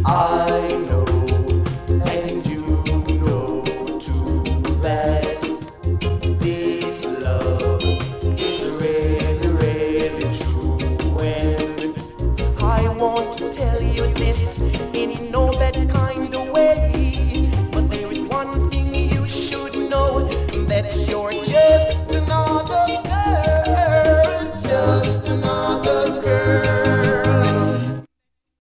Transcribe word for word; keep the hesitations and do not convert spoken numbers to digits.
I know, and you know too, that this love is really, really true. And I want to tell you this.